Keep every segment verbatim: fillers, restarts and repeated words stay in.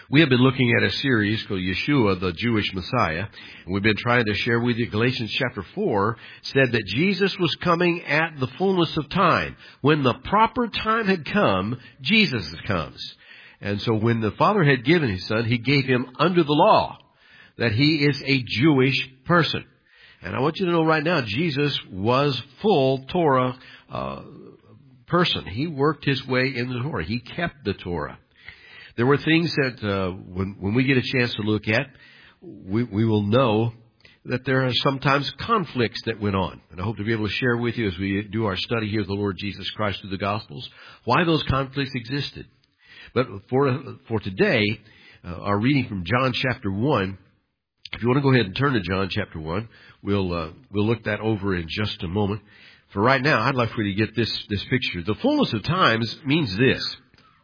We have been looking at a series called Yeshua, the Jewish Messiah. And we've been trying to share with you Galatians chapter four said that Jesus was coming at the fullness of time. When the proper time had come, Jesus comes. And so when the Father had given His Son, He gave Him under the law that He is a Jewish person. And I want you to know right now, Jesus was full Torah uh, person. He worked His way in the Torah. He kept the Torah. There were things that uh, when, when we get a chance to look at, we, we will know that there are sometimes conflicts that went on. And I hope to be able to share with you as we do our study here of the Lord Jesus Christ through the Gospels, why those conflicts existed. But for for today, uh, our reading from John chapter one, if you want to go ahead and turn to John chapter one, we'll uh, we'll look that over in just a moment. For right now, I'd like for you to get this, this picture. The fullness of times means this.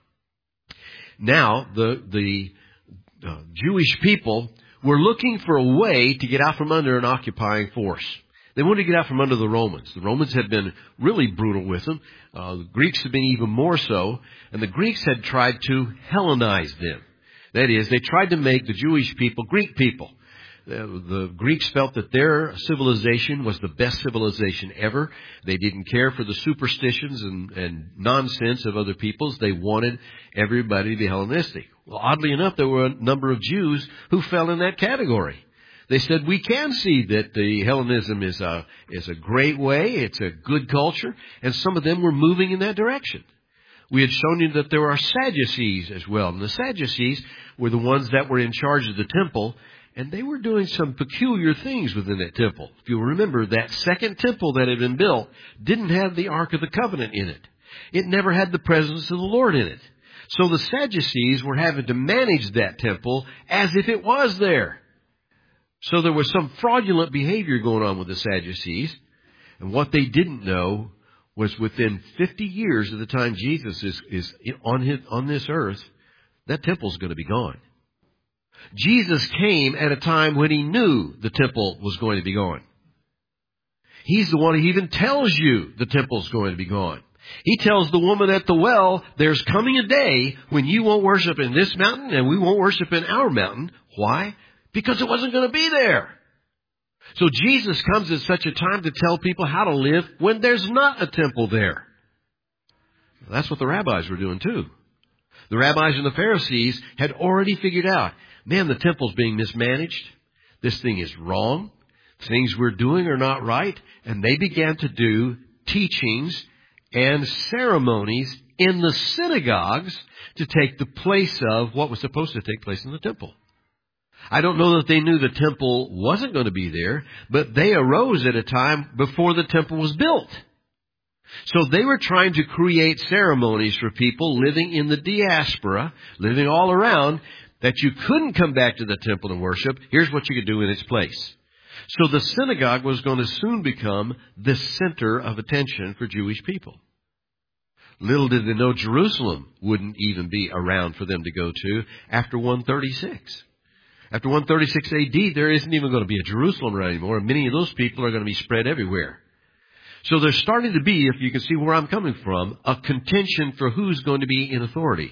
Now, the, the uh, Jewish people were looking for a way to get out from under an occupying force. They wanted to get out from under the Romans. The Romans had been really brutal with them. Uh, the Greeks had been even more so. And the Greeks had tried to Hellenize them. That is, they tried to make the Jewish people Greek people. The Greeks felt that their civilization was the best civilization ever. They didn't care for the superstitions and, and nonsense of other peoples. They wanted everybody to be Hellenistic. Well, oddly enough, there were a number of Jews who fell in that category. They said, we can see that the Hellenism is a, is a great way. It's a good culture. And some of them were moving in that direction. We had shown you that there are Sadducees as well. And the Sadducees were the ones that were in charge of the temple. And they were doing some peculiar things within that temple. If you'll remember, that second temple that had been built didn't have the Ark of the Covenant in it. It never had the presence of the Lord in it. So the Sadducees were having to manage that temple as if it was there. So there was some fraudulent behavior going on with the Sadducees. And what they didn't know was within fifty years of the time Jesus is, is on, his, on this earth, that temple's going to be gone. Jesus came at a time when He knew the temple was going to be gone. He's the one who even tells you the temple's going to be gone. He tells the woman at the well, there's coming a day when you won't worship in this mountain and we won't worship in our mountain. Why? Because it wasn't going to be there. So Jesus comes at such a time to tell people how to live when there's not a temple there. That's what the rabbis were doing too. The rabbis and the Pharisees had already figured out, man, the temple's being mismanaged. This thing is wrong. Things we're doing are not right. And they began to do teachings and ceremonies in the synagogues to take the place of what was supposed to take place in the temple. I don't know that they knew the temple wasn't going to be there, but they arose at a time before the temple was built. So they were trying to create ceremonies for people living in the diaspora, living all around, that you couldn't come back to the temple and worship. Here's what you could do in its place. So the synagogue was going to soon become the center of attention for Jewish people. Little did they know Jerusalem wouldn't even be around for them to go to after one thirty-six. After one thirty-six A D, there isn't even going to be a Jerusalem around anymore, and many of those people are going to be spread everywhere. So there's starting to be, if you can see where I'm coming from, a contention for who's going to be in authority.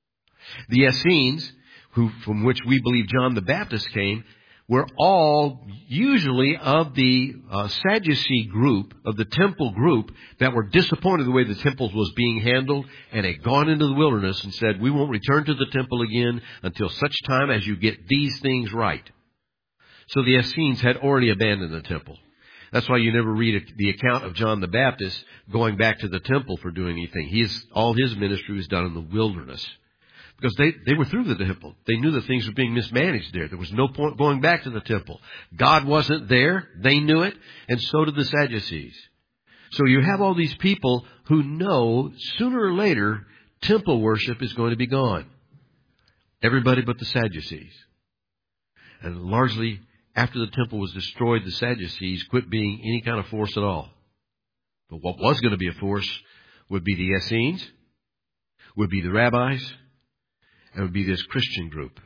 The Essenes, who, from which we believe John the Baptist came, were all usually of the uh, Sadducee group, of the temple group, that were disappointed the way the temple was being handled and had gone into the wilderness and said, we won't return to the temple again until such time as you get these things right. So the Essenes had already abandoned the temple. That's why you never read the account of John the Baptist going back to the temple for doing anything. He's, all his ministry was done in the wilderness. Because they, they were through the temple. They knew that things were being mismanaged there. There was no point going back to the temple. God wasn't there. They knew it. And so did the Sadducees. So you have all these people who know sooner or later temple worship is going to be gone. Everybody but the Sadducees. And largely after the temple was destroyed, the Sadducees quit being any kind of force at all. But what was going to be a force would be the Essenes, would be the rabbis, and would be this Christian group.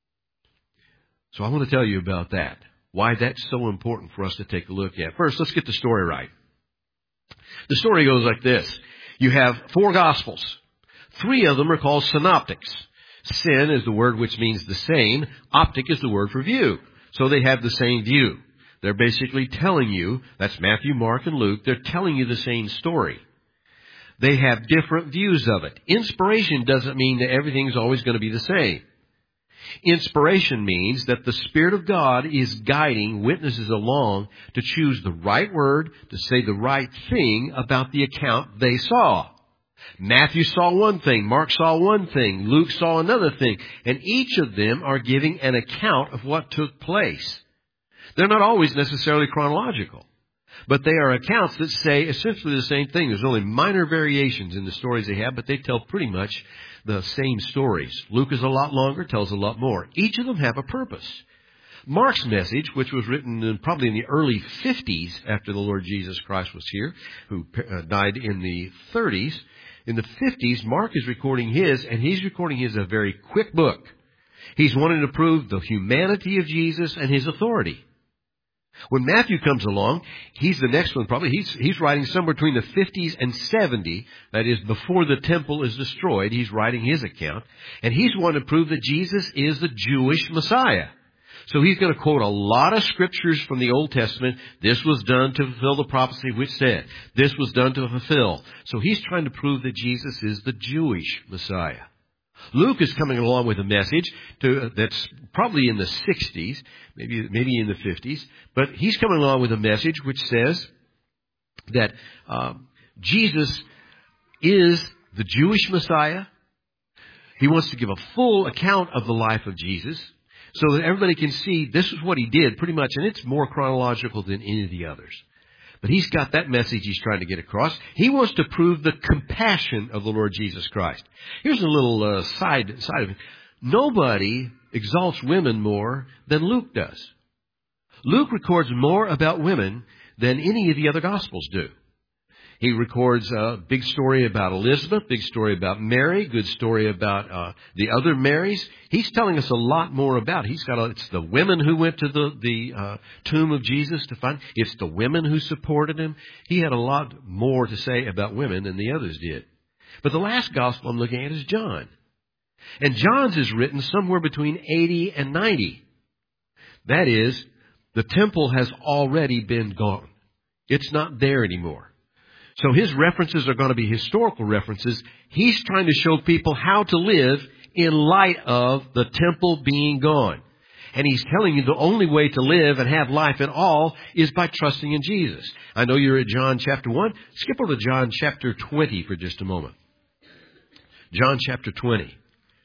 So I want to tell you about that. Why that's so important for us to take a look at. First, let's get the story right. The story goes like this. You have four Gospels. Three of them are called synoptics. Sin is the word which means the same. Optic is the word for view. So they have the same view. They're basically telling you, that's Matthew, Mark, and Luke, they're telling you the same story. They have different views of it. Inspiration doesn't mean that everything's always going to be the same. Inspiration means that the Spirit of God is guiding witnesses along to choose the right word, to say the right thing about the account they saw. Matthew saw one thing, Mark saw one thing, Luke saw another thing, and each of them are giving an account of what took place. They're not always necessarily chronological, but they are accounts that say essentially the same thing. There's only minor variations in the stories they have, but they tell pretty much the same stories. Luke is a lot longer, tells a lot more. Each of them have a purpose. Mark's message, which was written in, probably in the early fifties after the Lord Jesus Christ was here, who uh, died in the thirties, in the fifties, Mark is recording his, and he's recording his a very quick book. He's wanting to prove the humanity of Jesus and his authority. When Matthew comes along, he's the next one probably. He's, he's writing somewhere between the fifties and seventy. That is, before the temple is destroyed. He's writing his account. And he's wanting to prove that Jesus is the Jewish Messiah. So he's going to quote a lot of scriptures from the Old Testament. This was done to fulfill the prophecy which said. This was done to fulfill. So he's trying to prove that Jesus is the Jewish Messiah. Luke is coming along with a message to, uh, that's probably in the sixties, maybe maybe in the fifties, but he's coming along with a message which says that um, Jesus is the Jewish Messiah. He wants to give a full account of the life of Jesus so that everybody can see this is what he did pretty much, and it's more chronological than any of the others. But he's got that message he's trying to get across. He wants to prove the compassion of the Lord Jesus Christ. Here's a little uh, side side of it. Nobody exalts women more than Luke does. Luke records more about women than any of the other Gospels do. He records a big story about Elizabeth, big story about Mary, good story about uh, the other Marys. He's telling us a lot more about. He's got a, it's the women who went to the the uh, tomb of Jesus to find. It's the women who supported him. He had a lot more to say about women than the others did. But the last gospel I'm looking at is John, and John's is written somewhere between eighty and ninety. That is, the temple has already been gone. It's not there anymore. So his references are going to be historical references. He's trying to show people how to live in light of the temple being gone. And he's telling you the only way to live and have life at all is by trusting in Jesus. I know you're at John chapter one. Skip over to John chapter twenty for just a moment. John chapter twenty.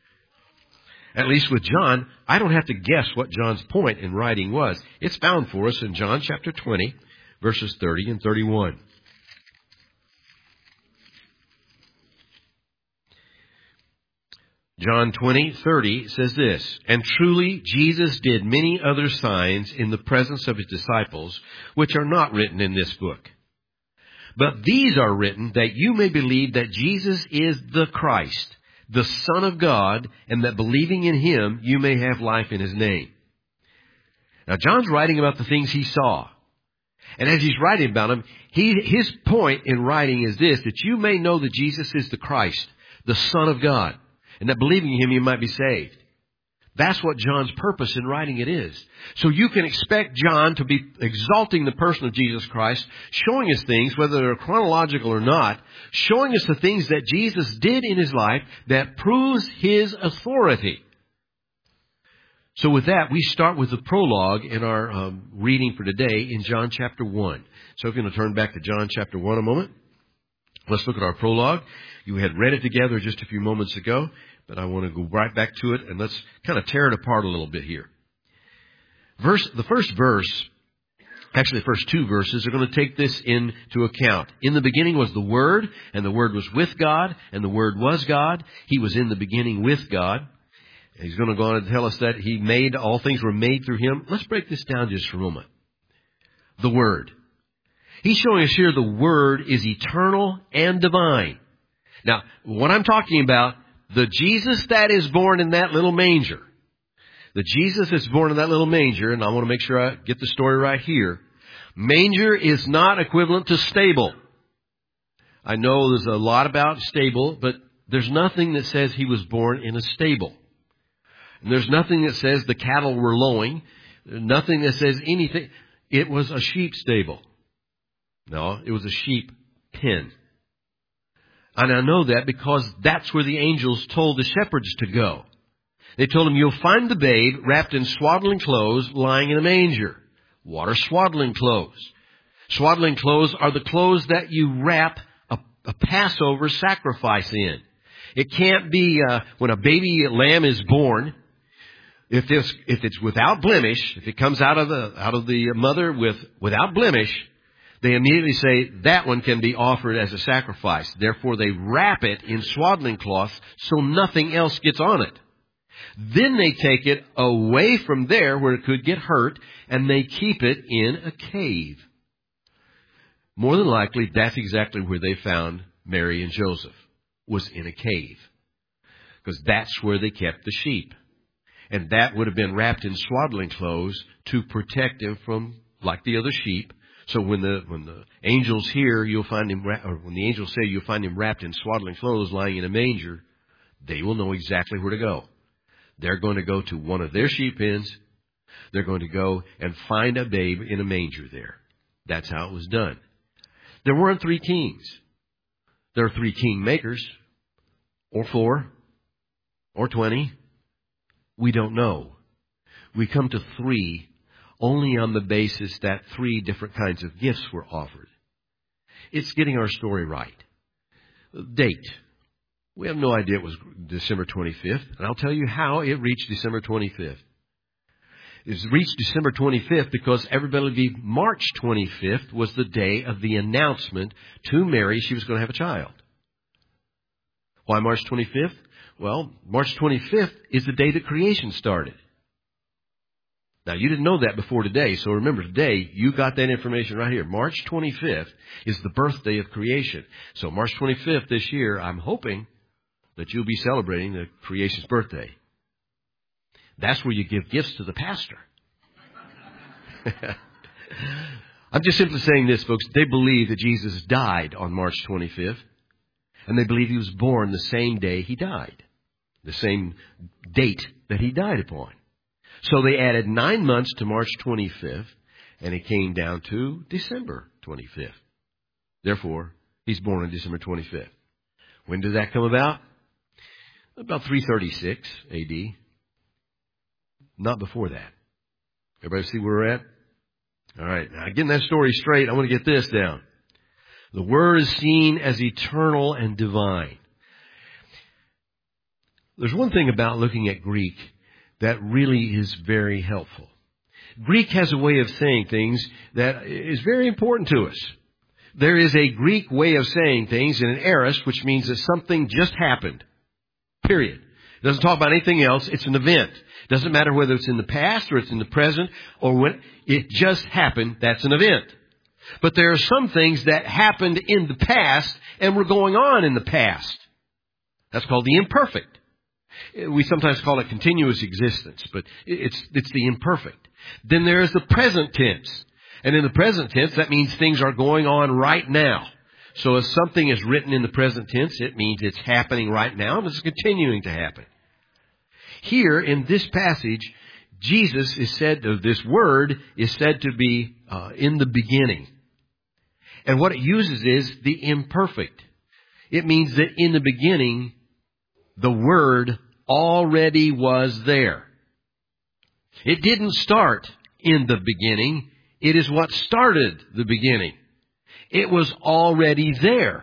At least with John, I don't have to guess what John's point in writing was. It's found for us in John chapter twenty, verses thirty and thirty-one. John twenty, thirty says this, "And truly Jesus did many other signs in the presence of his disciples, which are not written in this book. But these are written that you may believe that Jesus is the Christ, the Son of God, and that believing in him you may have life in his name." Now John's writing about the things he saw. And as he's writing about them, he, his point in writing is this, that you may know that Jesus is the Christ, the Son of God, and that believing in him you might be saved. That's what John's purpose in writing it is. So you can expect John to be exalting the person of Jesus Christ, showing us things, whether they're chronological or not, showing us the things that Jesus did in his life that proves his authority. So with that, we start with the prologue in our um, reading for today in John chapter one. So if you're going to turn back to John chapter one a moment, let's look at our prologue. You had read it together just a few moments ago, but I want to go right back to it, and let's kind of tear it apart a little bit here. Verse, the first verse, actually the first two verses, are going to take this into account. In the beginning was the Word, and the Word was with God, and the Word was God. He was in the beginning with God. He's going to go on and tell us that He made, all things were made through Him. Let's break this down just for a moment. The Word. He's showing us here the Word is eternal and divine. Now, what I'm talking about, the Jesus that is born in that little manger, the Jesus that's born in that little manger, and I want to make sure I get the story right here, manger is not equivalent to stable. I know there's a lot about stable, but there's nothing that says he was born in a stable. And there's nothing that says the cattle were lowing. There's nothing that says anything. It was a sheep stable. No, it was a sheep pen. And I know that because that's where the angels told the shepherds to go. They told them, you'll find the babe wrapped in swaddling clothes lying in a manger. What are swaddling clothes? Swaddling clothes are the clothes that you wrap a, a Passover sacrifice in. It can't be uh, when a baby lamb is born. If it's, if it's without blemish, if it comes out of the out of the mother with without blemish, they immediately say that one can be offered as a sacrifice. Therefore, they wrap it in swaddling cloths so nothing else gets on it. Then they take it away from there where it could get hurt, and they keep it in a cave. More than likely, that's exactly where they found Mary and Joseph, was in a cave. Because that's where they kept the sheep. And that would have been wrapped in swaddling clothes to protect him from, like the other sheep. So when the when the angels hear, you'll find him, or when the angels say you'll find him wrapped in swaddling clothes lying in a manger, they will know exactly where to go. They're going to go to one of their sheep pens. They're going to go and find a babe in a manger there. That's how it was done. There weren't three kings. There are three king makers, or four, or twenty. We don't know. We come to three only on the basis that three different kinds of gifts were offered. It's getting our story right. Date. We have no idea it was December twenty-fifth, and I'll tell you how it reached December twenty-fifth. It reached December twenty-fifth because everybody believed March twenty-fifth was the day of the announcement to Mary she was going to have a child. Why March twenty-fifth? Well, March twenty-fifth is the day that creation started. Now, you didn't know that before today, so remember, today, you got that information right here. March twenty-fifth is the birthday of creation. So March twenty-fifth this year, I'm hoping that you'll be celebrating the creation's birthday. That's where you give gifts to the pastor. I'm just simply saying this, folks. They believe that Jesus died on March twenty-fifth, and they believe he was born the same day he died, the same date that he died upon. So they added nine months to March twenty-fifth, and it came down to December twenty-fifth. Therefore, he's born on December twenty-fifth. When did that come about? About three thirty-six A D. Not before that. Everybody see where we're at? All right. Now, getting that story straight, I want to get this down. The Word is seen as eternal and divine. There's one thing about looking at Greek that really is very helpful. Greek has a way of saying things that is very important to us. There is a Greek way of saying things in an aorist, which means that something just happened. Period. It doesn't talk about anything else. It's an event. It doesn't matter whether it's in the past or it's in the present or when it just happened. That's an event. But there are some things that happened in the past and were going on in the past. That's called the imperfect. We sometimes call it continuous existence, but it's it's the imperfect. Then there is the present tense. And in the present tense, that means things are going on right now. So if something is written in the present tense, it means it's happening right now and it's continuing to happen. Here in this passage, Jesus is said, or this word is said to be uh, in the beginning. And what it uses is the imperfect. It means that in the beginning, the Word already was there. It didn't start in the beginning. It is what started the beginning. It was already there.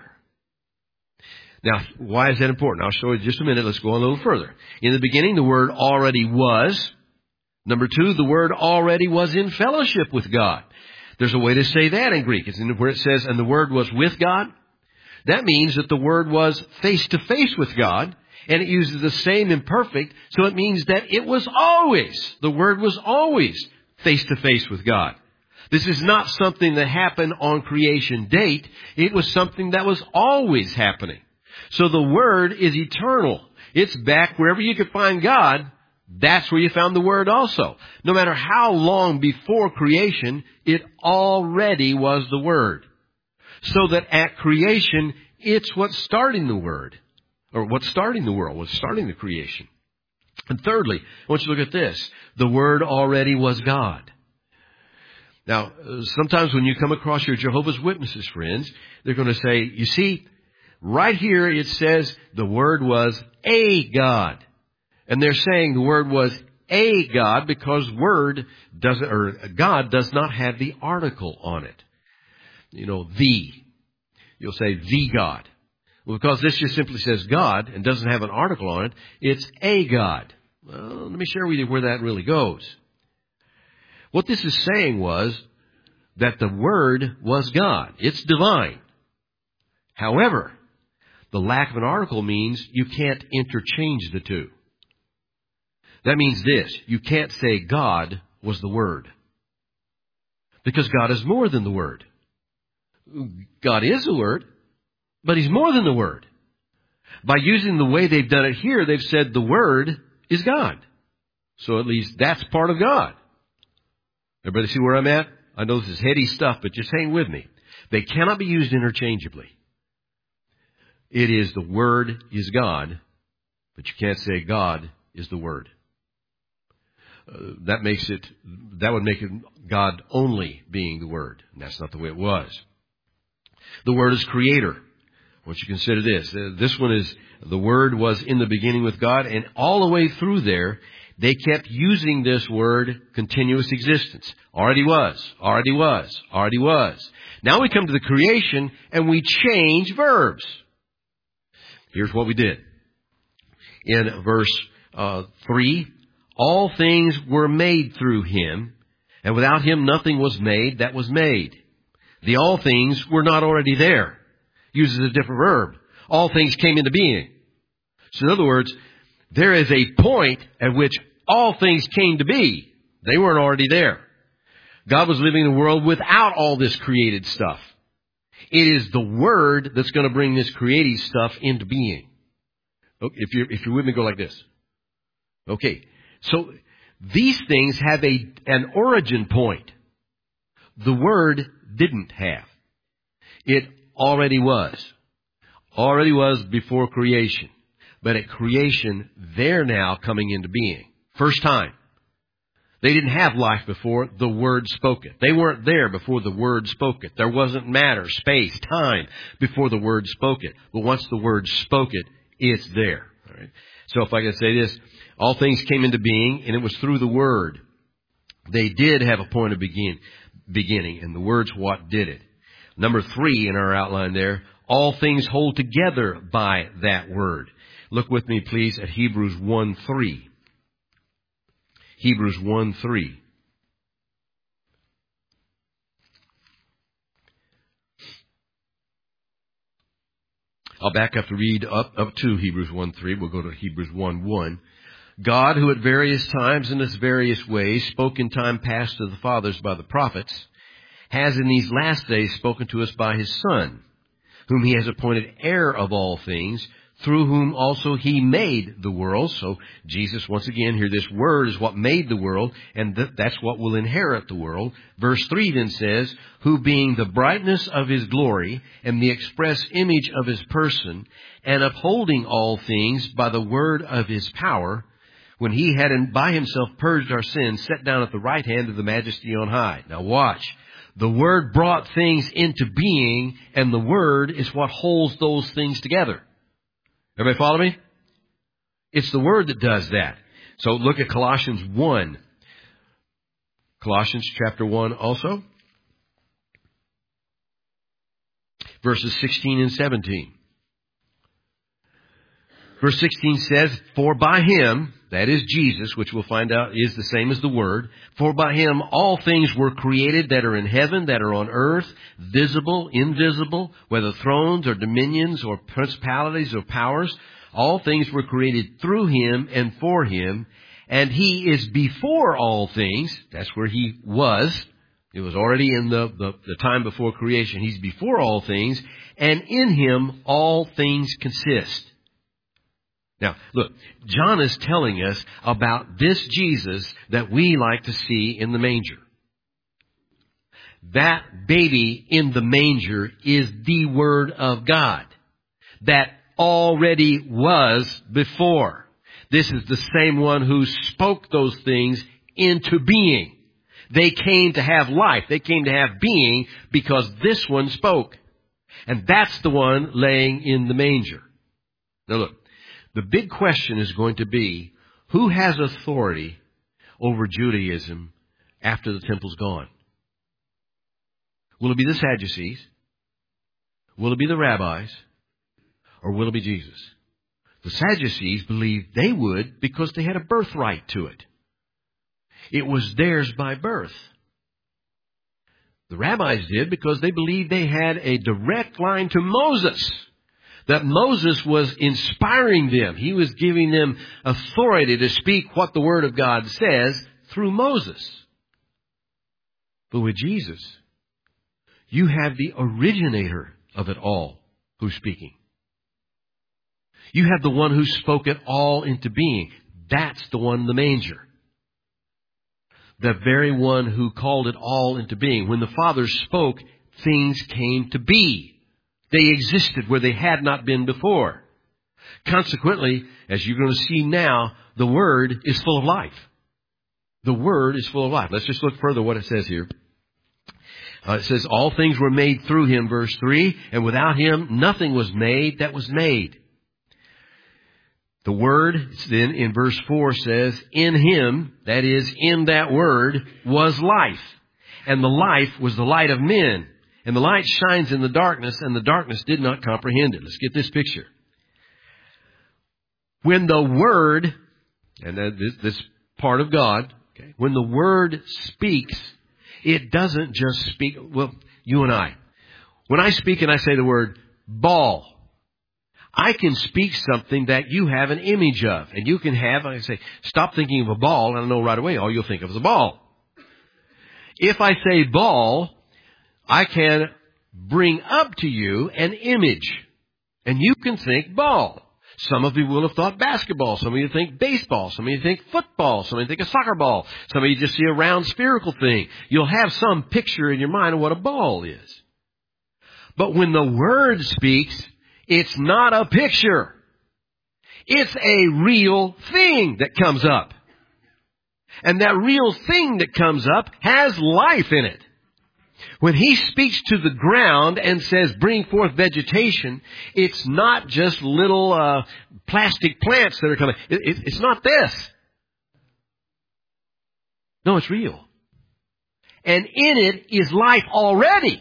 Now, why is that important? I'll show you in just a minute. Let's go a little further. In the beginning, the Word already was. Number two, the Word already was in fellowship with God. There's a way to say that in Greek. It's in where it says, and the Word was with God. That means that the Word was face to face with God. And it uses the same imperfect, so it means that it was always, the Word was always face to face with God. This is not something that happened on creation date. It was something that was always happening. So the Word is eternal. It's back wherever you could find God. That's where you found the Word also. No matter how long before creation, it already was the Word. So that at creation, it's what's starting the Word. Or what's starting the world, what's starting the creation. And thirdly, I want you to look at this. The Word already was God. Now, sometimes when you come across your Jehovah's Witnesses friends, they're going to say, you see, right here it says the Word was a God. And they're saying the Word was a God because Word doesn't, or God does not have the article on it. You know, the. You'll say the God. Well, because this just simply says God and doesn't have an article on it, it's a God. Well, let me share with you where that really goes. What this is saying was that the Word was God. It's divine. However, the lack of an article means you can't interchange the two. That means this. You can't say God was the Word. Because God is more than the Word. God is the Word, but He's more than the Word. By using the way they've done it here, they've said the Word is God. So at least that's part of God. Everybody see where I'm at? I know this is heady stuff, but just hang with me. They cannot be used interchangeably. It is the Word is God, but you can't say God is the Word. Uh, that makes it, that would make it God only being the Word. And that's not the way it was. The Word is Creator. I want you to consider this. Uh, this one is, the Word was in the beginning with God, and all the way through there, they kept using this word, continuous existence. Already was, already was, already was. Now we come to the creation, and we change verbs. Here's what we did. In verse uh, three, all things were made through Him, and without Him nothing was made that was made. The all things were not already there. Uses a different verb. All things came into being. So in other words, there is a point at which all things came to be. They weren't already there. God was living in a world without all this created stuff. It is the Word that's going to bring this created stuff into being. If you're, if you're with me, go like this. Okay. So these things have a, an origin point. The Word didn't have. It already was. Already was before creation. But at creation, they're now coming into being. First time. They didn't have life before the Word spoke it. They weren't there before the Word spoke it. There wasn't matter, space, time before the Word spoke it. But once the Word spoke it, it's there. All right. So if I can say this, all things came into being, and it was through the Word. They did have a point of begin, beginning, and the Word's what did it. Number three in our outline there, all things hold together by that Word. Look with me, please, at Hebrews one three. Hebrews one three. I'll back up to read up, up to Hebrews one three. We'll go to Hebrews one one. God, who at various times and in various ways spoke in time past to the fathers by the prophets, has in these last days spoken to us by His Son, whom He has appointed heir of all things, through whom also He made the world. So Jesus, once again, here this Word is what made the world, and th- that's what will inherit the world. Verse three then says, who being the brightness of His glory and the express image of His person, and upholding all things by the word of His power, when He had in, by Himself purged our sins, sat down at the right hand of the Majesty on high. Now watch. The Word brought things into being, and the Word is what holds those things together. Everybody follow me? It's the Word that does that. So look at Colossians one. Colossians chapter one also. Verses sixteen and seventeen. Verse sixteen says, for by Him, that is Jesus, which we'll find out is the same as the Word, for by Him all things were created that are in heaven, that are on earth, visible, invisible, whether thrones or dominions or principalities or powers. All things were created through Him and for Him, and He is before all things. That's where He was. It was already in the, the, the time before creation. He's before all things, and in Him all things consist. Now, look, John is telling us about this Jesus that we like to see in the manger. That baby in the manger is the Word of God that already was before. This is the same one who spoke those things into being. They came to have life. They came to have being because this one spoke. And that's the one laying in the manger. Now look, the big question is going to be, who has authority over Judaism after the temple's gone? Will it be the Sadducees? Will it be the rabbis? Or will it be Jesus? The Sadducees believed they would because they had a birthright to it. It was theirs by birth. The rabbis did because they believed they had a direct line to Moses. That Moses was inspiring them. He was giving them authority to speak what the Word of God says through Moses. But with Jesus, you have the originator of it all who's speaking. You have the one who spoke it all into being. That's the one in the manger. The very one who called it all into being. When the Father spoke, things came to be. They existed where they had not been before. Consequently, as you're going to see now, the Word is full of life. The Word is full of life. Let's just look further what it says here. Uh, it says, all things were made through Him, verse three, and without Him nothing was made that was made. The Word, then in verse four says, in Him, that is, in that Word, was life. And the life was the light of men. And the light shines in the darkness, and the darkness did not comprehend it. Let's get this picture. When the Word, and this, this part of God, okay, when the Word speaks, it doesn't just speak, well, you and I. When I speak and I say the word ball, I can speak something that you have an image of. And you can have, I say, stop thinking of a ball, and I know right away all you'll think of is a ball. If I say ball, I can bring up to you an image. And you can think ball. Some of you will have thought basketball. Some of you think baseball. Some of you think football. Some of you think a soccer ball. Some of you just see a round spherical thing. You'll have some picture in your mind of what a ball is. But when the Word speaks, it's not a picture. It's a real thing that comes up. And that real thing that comes up has life in it. When He speaks to the ground and says, bring forth vegetation, it's not just little uh, plastic plants that are coming. It, it, it's not this. No, it's real. And in it is life already.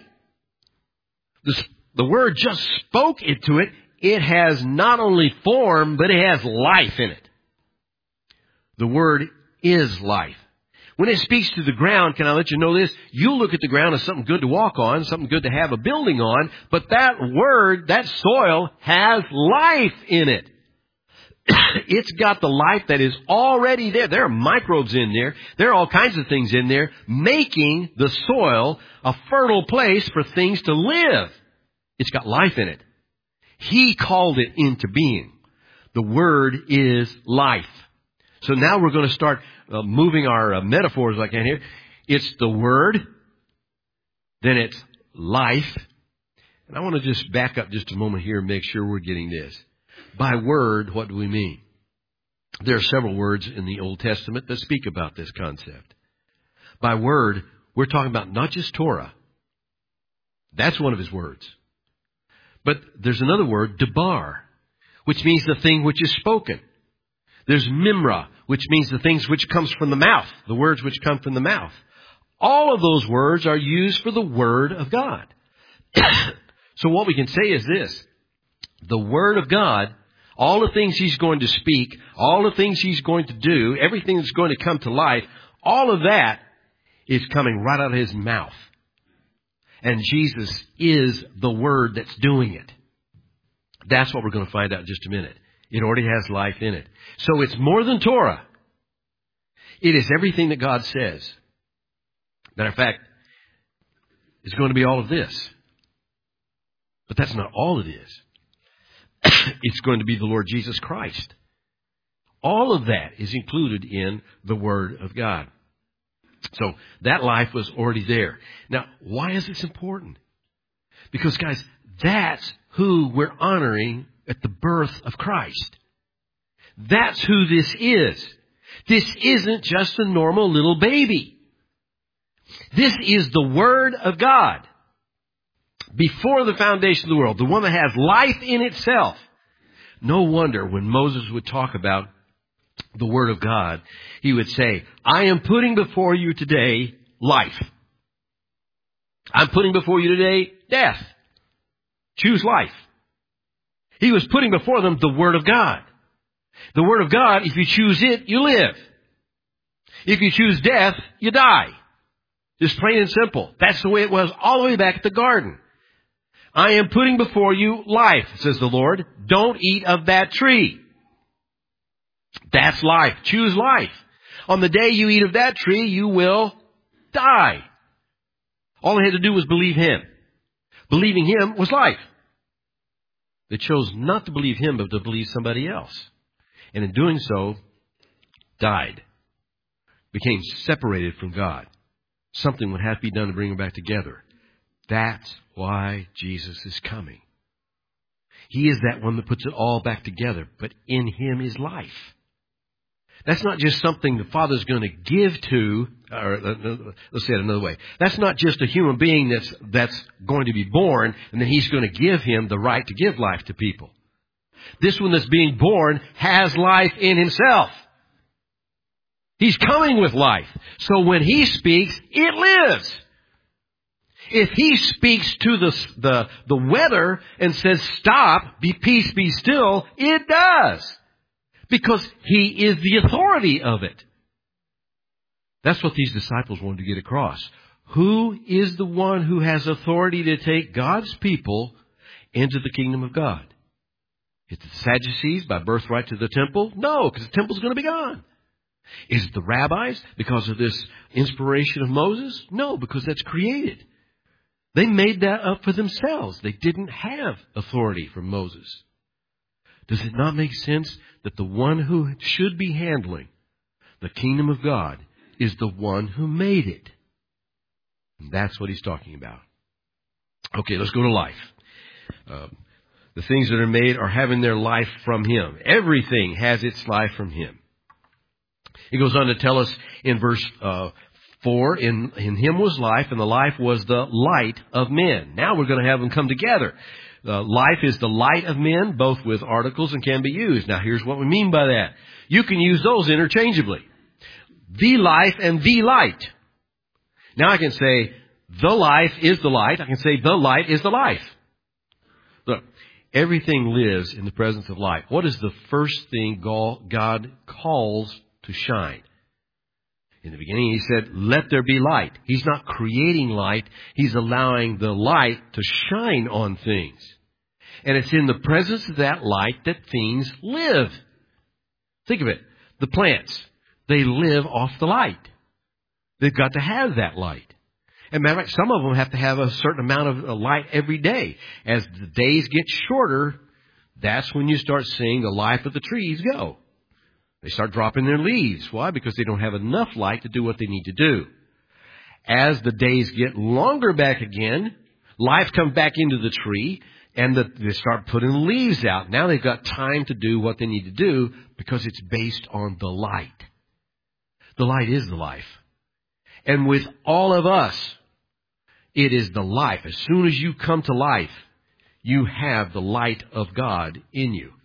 The, the Word just spoke into it. It has not only form, but it has life in it. The Word is life. When it speaks to the ground, can I let you know this? You look at the ground as something good to walk on, something good to have a building on, but that Word, that soil, has life in it. It's got the life that is already there. There are microbes in there. There are all kinds of things in there, making the soil a fertile place for things to live. It's got life in it. He called it into being. The Word is life. So now we're going to start uh, moving our uh, metaphors like I can here. It's the Word. Then it's life. And I want to just back up just a moment here and make sure we're getting this. By Word, what do we mean? There are several words in the Old Testament that speak about this concept. By Word, we're talking about not just Torah. That's one of His words. But there's another word, debar, which means the thing which is spoken. There's mimra, which means the things which comes from the mouth, the words which come from the mouth. All of those words are used for the Word of God. So what we can say is this. The Word of God, all the things He's going to speak, all the things He's going to do, everything that's going to come to life, all of that is coming right out of His mouth. And Jesus is the Word that's doing it. That's what we're going to find out in just a minute. It already has life in it. So it's more than Torah. It is everything that God says. Matter of fact, it's going to be all of this. But that's not all it is. It's going to be the Lord Jesus Christ. All of that is included in the Word of God. So that life was already there. Now, why is this important? Because, guys, that's who we're honoring at the birth of Christ. That's who this is. This isn't just a normal little baby. This is the Word of God. Before the foundation of the world, the one that has life in itself. No wonder when Moses would talk about the Word of God, he would say, I am putting before you today life. I'm putting before you today death. Choose life. He was putting before them the Word of God. The Word of God, if you choose it, you live. If you choose death, you die. Just plain and simple. That's the way it was all the way back at the garden. I am putting before you life, says the Lord. Don't eat of that tree. That's life. Choose life. On the day you eat of that tree, you will die. All they had to do was believe Him. Believing Him was life. They chose not to believe Him, but to believe somebody else. And in doing so, died. Became separated from God. Something would have to be done to bring them back together. That's why Jesus is coming. He is that one that puts it all back together, but in Him is life. That's not just something the Father's going to give to, or let's say it another way. That's not just a human being that's, that's going to be born, and then He's going to give him the right to give life to people. This one that's being born has life in Himself. He's coming with life. So when He speaks, it lives. If He speaks to the, the, the weather and says, stop, be peace, be still, it does. Because He is the authority of it. That's what these disciples wanted to get across. Who is the one who has authority to take God's people into the kingdom of God? Is it the Sadducees by birthright to the temple? No, because the temple's going to be gone. Is it the rabbis because of this inspiration of Moses? No, because that's created. They made that up for themselves. They didn't have authority from Moses. Does it not make sense that the one who should be handling the kingdom of God is the one who made it? And that's what He's talking about. Okay, let's go to life. Uh, the things that are made are having their life from Him. Everything has its life from Him. He goes on to tell us in verse uh, four, in, in Him was life, and the life was the light of men. Now we're going to have them come together. Uh, life is the light of men, both with articles and can be used. Now here's what we mean by that. You can use those interchangeably. The life and the light. Now I can say, the life is the light. I can say, the light is the life. Look, everything lives in the presence of light. What is the first thing God calls to shine? In the beginning, He said, let there be light. He's not creating light. He's allowing the light to shine on things. And it's in the presence of that light that things live. Think of it. The plants, they live off the light. They've got to have that light. And matter of fact, some of them have to have a certain amount of light every day. As the days get shorter, that's when you start seeing the life of the trees go. They start dropping their leaves. Why? Because they don't have enough light to do what they need to do. As the days get longer back again, life comes back into the tree, and the, they start putting the leaves out. Now they've got time to do what they need to do because it's based on the light. The light is the life. And with all of us, it is the life. As soon as you come to life, you have the light of God in you.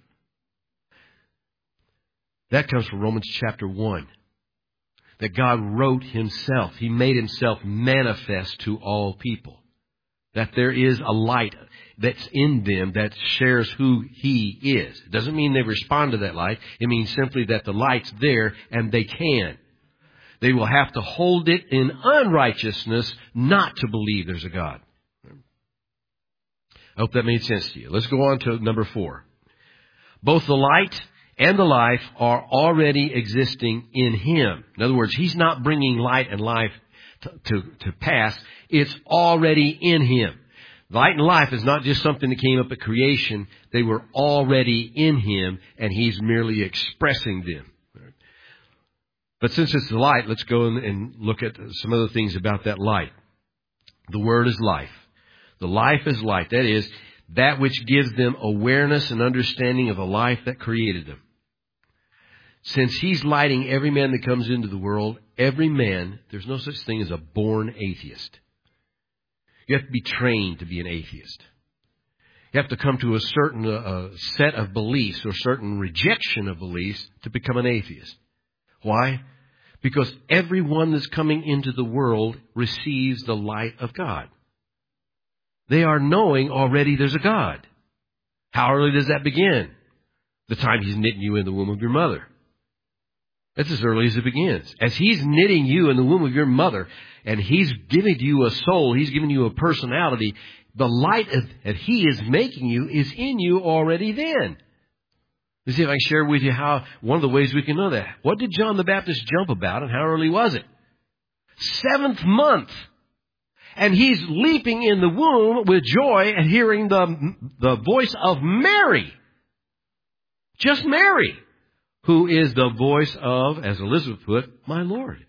That comes from Romans chapter one. That God wrote Himself. He made Himself manifest to all people. That there is a light that's in them that shares who He is. It doesn't mean they respond to that light. It means simply that the light's there and they can. They will have to hold it in unrighteousness not to believe there's a God. I hope that made sense to you. Let's go on to number four. Both the light and the life are already existing in Him. In other words, He's not bringing light and life to, to, to pass. It's already in Him. Light and life is not just something that came up at creation. They were already in Him, and He's merely expressing them. But since it's the light, let's go and look at some other things about that light. The Word is life. The life is light. That is, that which gives them awareness and understanding of the life that created them. since He's lighting every man that comes into the world, every man, there's no such thing as a born atheist. You have to be trained to be an atheist. You have to come to a certain uh, set of beliefs or certain rejection of beliefs to become an atheist. Why? Because everyone that's coming into the world receives the light of God. They are knowing already there's a God. How early does that begin? The time He's knitting you in the womb of your mother. That's as early as it begins. As He's knitting you in the womb of your mother, and He's giving you a soul, He's giving you a personality, the light that He is making you is in you already then. Let's see if I can share with you how, one of the ways we can know that. What did John the Baptist jump about, and how early was it? Seventh month. And he's leaping in the womb with joy and hearing the, the voice of Mary. Just Mary, who is the voice of, as Elizabeth put, my Lord.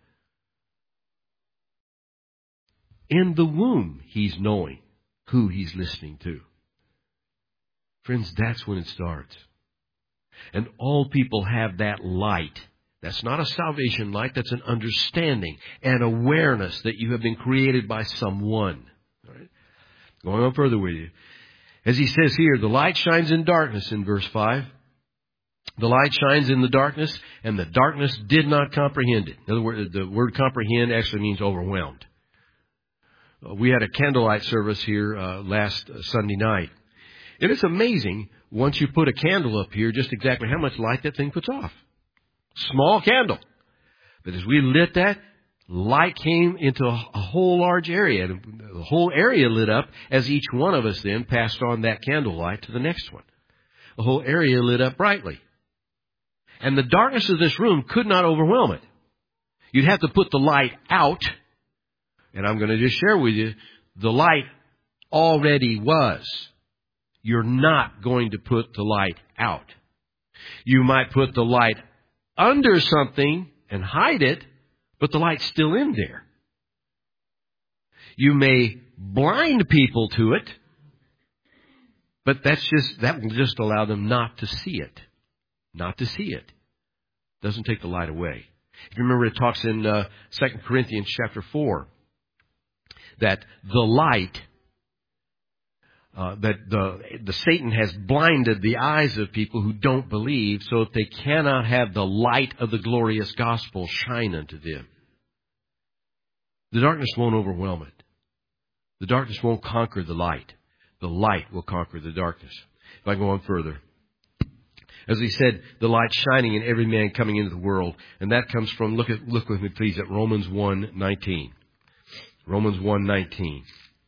In the womb, he's knowing who he's listening to. Friends, that's when it starts. And all people have that light. That's not a salvation light. That's an understanding and awareness that you have been created by someone. All right? Going on further with you. As he says here, the light shines in darkness in verse five. The light shines in the darkness, and the darkness did not comprehend it. In other words, the word comprehend actually means overwhelmed. We had a candlelight service here uh, last Sunday night. And it's amazing, once you put a candle up here, just exactly how much light that thing puts off. Small candle. But as we lit that, light came into a, a whole large area. The whole area lit up as each one of us then passed on that candlelight to the next one. The whole area lit up brightly. And the darkness of this room could not overwhelm it. You'd have to put the light out. And I'm going to just share with you, the light already was. You're not going to put the light out. You might put the light under something and hide it, but the light's still in there. You may blind people to it, but that's just, that will just allow them not to see it. Not to see it. Doesn't take the light away. If you remember, it talks in uh, Second Corinthians chapter four that the light, uh, that the, the Satan has blinded the eyes of people who don't believe so that they cannot have the light of the glorious gospel shine unto them. The darkness won't overwhelm it. The darkness won't conquer the light. The light will conquer the darkness. If I go on further. As he said, the light shining in every man coming into the world. And that comes from, look at, look with me please at Romans one nineteen. Romans one nineteen.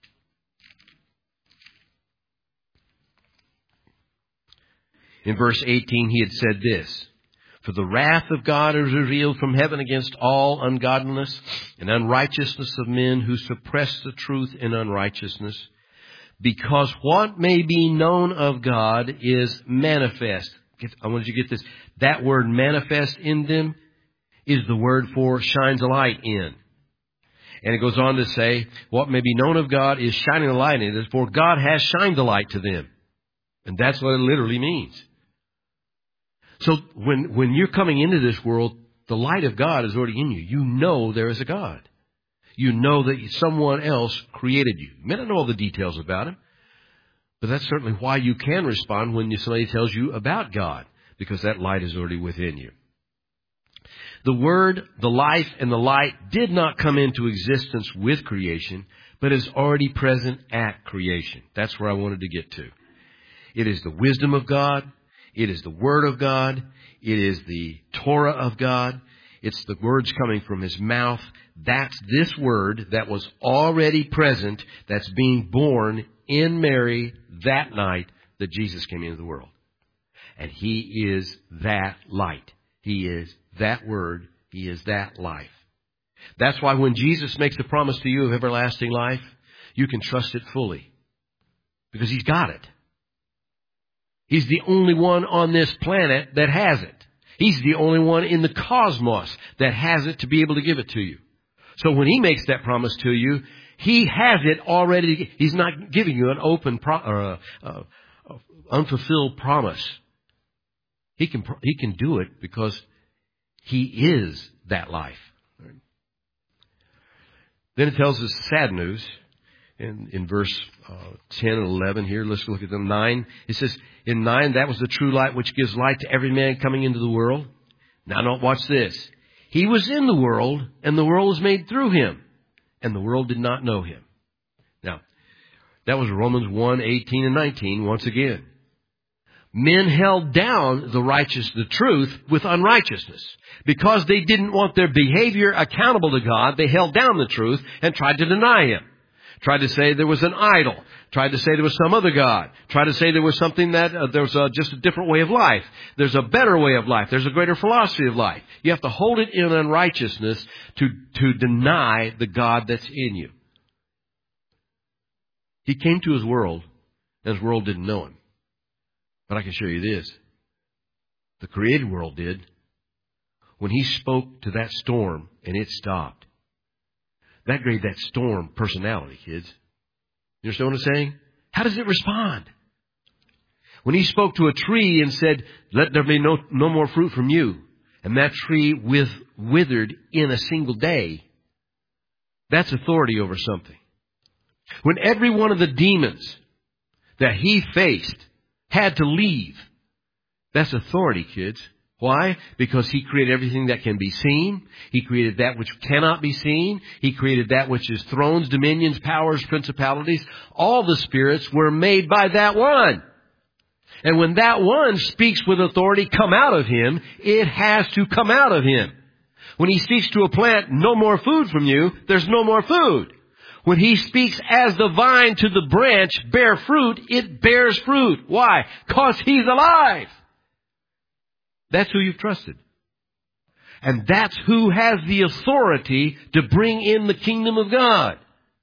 In verse eighteen, he had said this, for the wrath of God is revealed from heaven against all ungodliness and unrighteousness of men who suppress the truth in unrighteousness, because what may be known of God is manifest. I want you to get this. That word manifest in them is the word for shines a light in. And it goes on to say, what may be known of God is shining a light in it, for God has shined the light to them. And that's what it literally means. So when, when you're coming into this world, the light of God is already in you. You know there is a God. You know that someone else created you. You may not know all the details about Him, but that's certainly why you can respond when somebody tells you about God, because that light is already within you. The Word, the life, and the light did not come into existence with creation, but is already present at creation. That's where I wanted to get to. It is the wisdom of God. It is the Word of God. It is the Torah of God. It's the words coming from His mouth. That's this Word that was already present, that's being born in Mary that night that Jesus came into the world. And He is that light. He is that Word. He is that life. That's why when Jesus makes the promise to you of everlasting life, you can trust it fully. Because He's got it. He's the only one on this planet that has it. He's the only one in the cosmos that has it to be able to give it to you. So when He makes that promise to you, He has it already. He's not giving you an open pro, or a, a, a unfulfilled promise. He can, he can do it because He is that life. Then it tells us sad news. In, in verse uh, ten and eleven here, let's look at them. nine. It says, in nine, that was the true light which gives light to every man coming into the world. Now don't watch this. He was in the world, and the world was made through him, and the world did not know him. Now, that was Romans one, eighteen and nineteen once again. Men held down the righteous, the truth, with unrighteousness. Because they didn't want their behavior accountable to God, they held down the truth and tried to deny him. Tried to say there was an idol. Tried to say there was some other God. Tried to say there was something that, uh, there was uh, just a different way of life. There's a better way of life. There's a greater philosophy of life. You have to hold it in unrighteousness to, to deny the God that's in you. He came to his world, and his world didn't know him. But I can show you this. The created world did. When he spoke to that storm, and it stopped. That gave that storm personality, kids. You understand what I'm saying? How does it respond? When he spoke to a tree and said, let there be no, no more fruit from you, and that tree with, withered in a single day, that's authority over something. When every one of the demons that he faced had to leave, that's authority, kids. Why? Because he created everything that can be seen. He created that which cannot be seen. He created that which is thrones, dominions, powers, principalities. All the spirits were made by that one. And when that one speaks with authority come out of him, it has to come out of him. When he speaks to a plant, no more food from you, there's no more food. When he speaks as the vine to the branch, bear fruit, it bears fruit. Why? Because he's alive. That's who you've trusted. And that's who has the authority to bring in the kingdom of God.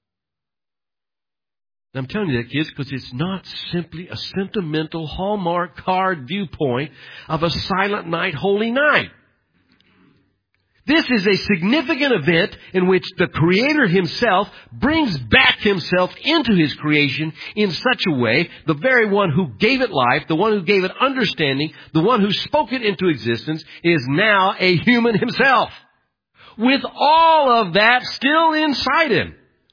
I'm telling you that, kids, because it's not simply a sentimental Hallmark card viewpoint of a silent night, holy night. This is a significant event in which the Creator himself brings back himself into his creation in such a way, the very one who gave it life, the one who gave it understanding, the one who spoke it into existence, is now a human himself. With all of that still inside him.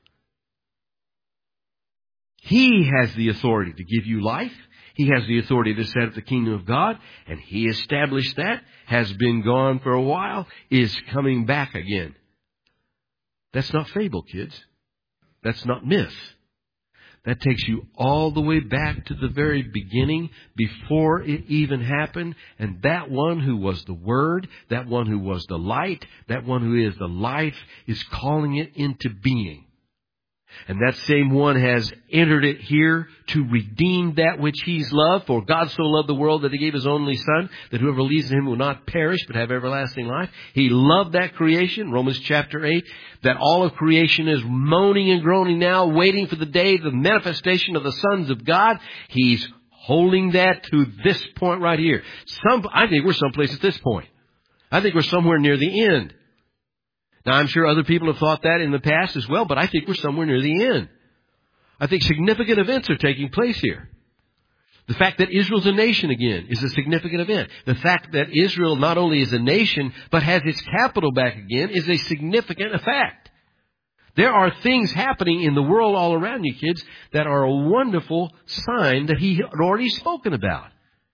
He has the authority to give you life. He has the authority to set up the kingdom of God, and he established that, has been gone for a while, is coming back again. That's not fable, kids. That's not myth. That takes you all the way back to the very beginning, before it even happened, and that one who was the Word, that one who was the light, that one who is the life, is calling it into being. And that same one has entered it here to redeem that which he's loved. For God so loved the world that he gave his only Son, that whoever believes in him will not perish but have everlasting life. He loved that creation, Romans chapter eight, that all of creation is moaning and groaning now, waiting for the day of the manifestation of the sons of God. He's holding that to this point right here. Some, I think we're someplace at this point. I think we're somewhere near the end. Now, I'm sure other people have thought that in the past as well, but I think we're somewhere near the end. I think significant events are taking place here. The fact that Israel's a nation again is a significant event. The fact that Israel not only is a nation, but has its capital back again is a significant effect. There are things happening in the world all around you, kids, that are a wonderful sign that he had already spoken about.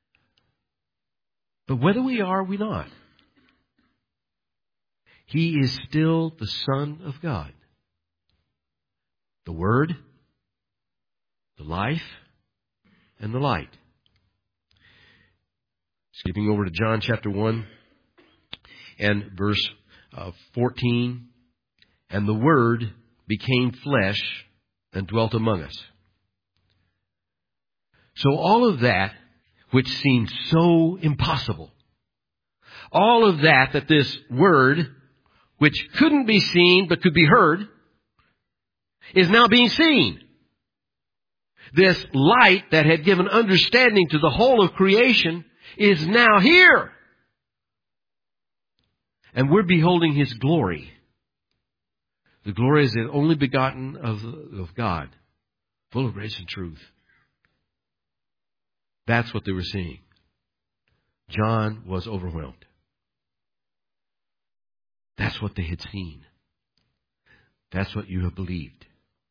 But whether we are or we not, he is still the Son of God. The Word, the life, and the light. Skipping over to John chapter one and verse uh, fourteen. And the Word became flesh and dwelt among us. So all of that which seemed so impossible, all of that that this Word, which couldn't be seen but could be heard, is now being seen. This light that had given understanding to the whole of creation is now here. And we're beholding His glory. The glory is the only begotten of, of God, full of grace and truth. That's what they were seeing. John was overwhelmed. That's what they had seen. That's what you have believed.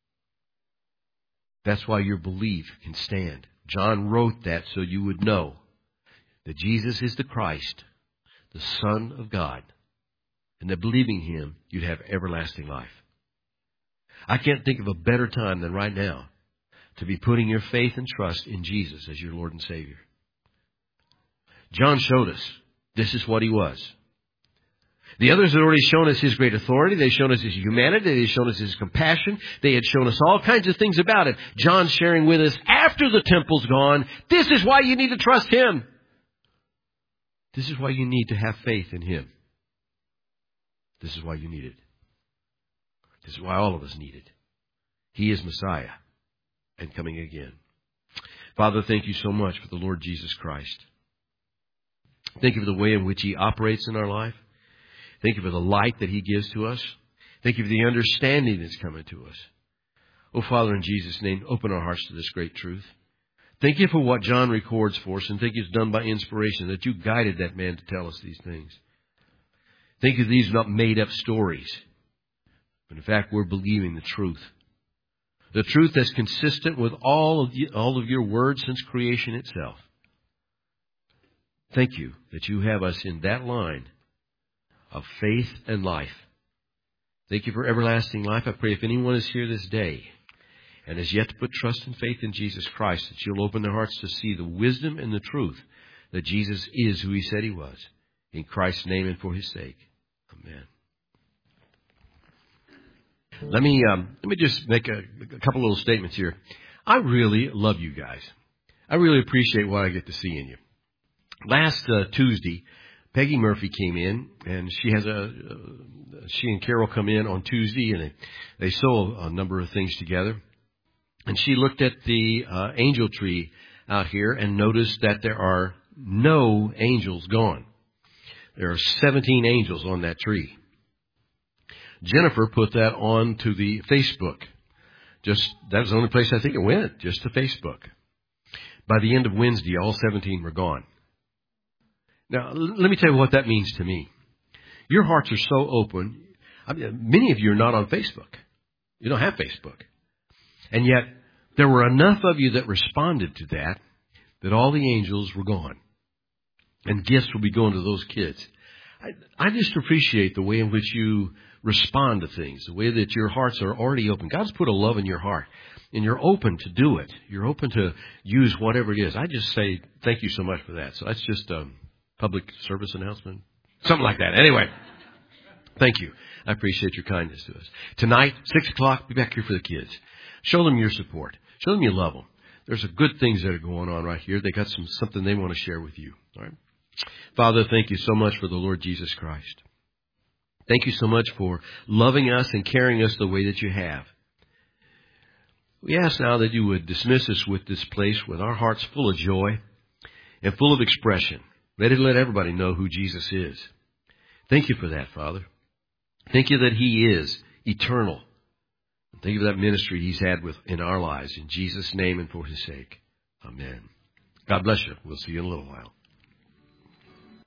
That's why your belief can stand. John wrote that so you would know that Jesus is the Christ, the Son of God, and that believing Him, you'd have everlasting life. I can't think of a better time than right now to be putting your faith and trust in Jesus as your Lord and Savior. John showed us this is what He was. The others had already shown us His great authority. They had shown us His humanity. They had shown us His compassion. They had shown us all kinds of things about it. John's sharing with us after the temple's gone, this is why you need to trust Him. This is why you need to have faith in Him. This is why you need it. This is why all of us need it. He is Messiah and coming again. Father, thank you so much for the Lord Jesus Christ. Thank you for the way in which He operates in our life. Thank you for the light that He gives to us. Thank you for the understanding that's coming to us. Oh, Father, in Jesus' name, open our hearts to this great truth. Thank you for what John records for us, and thank you it's done by inspiration, that you guided that man to tell us these things. Thank you these are not made-up stories, but in fact, we're believing the truth. The truth that's consistent with all of, you, all of your words since creation itself. Thank you that you have us in that line of faith and life. Thank you for everlasting life. I pray if anyone is here this day and has yet to put trust and faith in Jesus Christ, that you'll open their hearts to see the wisdom and the truth that Jesus is who He said He was. In Christ's name and for His sake. Amen. Let me um, let me just make a, a couple little statements here. I really love you guys. I really appreciate what I get to see in you. Last uh, Tuesday, Peggy Murphy came in, and she has a uh, she and Carol come in on Tuesday, and they, they sew a number of things together. And she looked at the uh, angel tree out here and noticed that there are no angels gone. There are seventeen angels on that tree. Jennifer put that on to the Facebook. Just that was the only place I think it went, just to Facebook. By the end of Wednesday, all seventeen were gone. Now, l- let me tell you what that means to me. Your hearts are so open. I mean, many of you are not on Facebook. You don't have Facebook. And yet, there were enough of you that responded to that, that all the angels were gone. And gifts will be going to those kids. I, I just appreciate the way in which you respond to things, the way that your hearts are already open. God's put a love in your heart, and you're open to do it. You're open to use whatever it is. I just say thank you so much for that. So that's just a public service announcement, something like that. Anyway, thank you. I appreciate your kindness to us. Tonight, six o'clock, be back here for the kids. Show them your support. Show them you love them. There's some good things that are going on right here. They got some something they want to share with you. All right. Father, thank you so much for the Lord Jesus Christ. Thank you so much for loving us and carrying us the way that you have. We ask now that you would dismiss us with this place with our hearts full of joy and full of expression. Let it let everybody know who Jesus is. Thank you for that, Father. Thank you that He is eternal. Thank you for that ministry He's had with in our lives. In Jesus' name and for His sake. Amen. God bless you. We'll see you in a little while.